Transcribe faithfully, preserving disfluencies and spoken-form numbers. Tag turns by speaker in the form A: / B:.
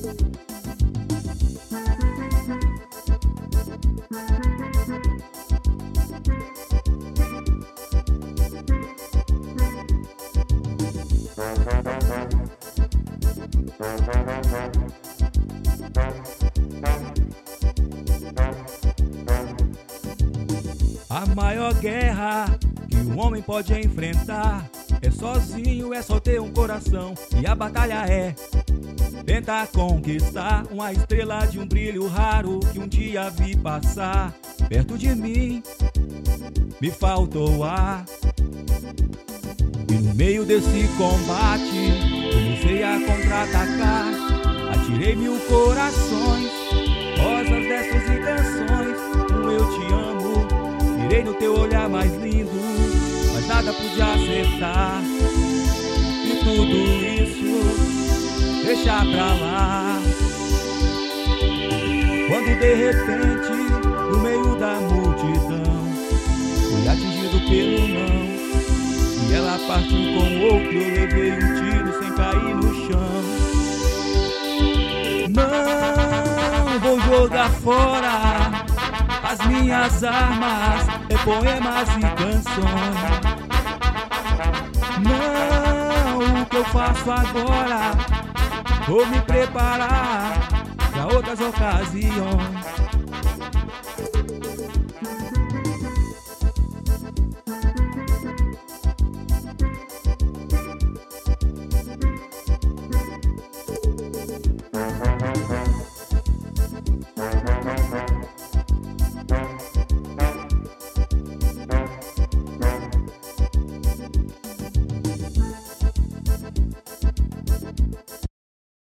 A: A maior guerra que o homem pode enfrentar é sozinho, é só ter um coração. E a batalha é tentar conquistar uma estrela de um brilho raro que um dia vi passar perto de mim. Me faltou ar, e no meio desse combate comecei a contra-atacar. Atirei mil corações, rosas, destos e canções. Um eu te amo, mirei no teu olhar mais lindo, mas nada podia acertar. E tudo isso deixa pra lá. Quando de repente, no meio da multidão, fui atingido pelo não, e ela partiu com outro. Eu levei um tiro sem cair no chão. Não vou jogar fora as minhas armas, é poemas e canções. Não, o que eu faço agora, vou me preparar pra outras ocasiões.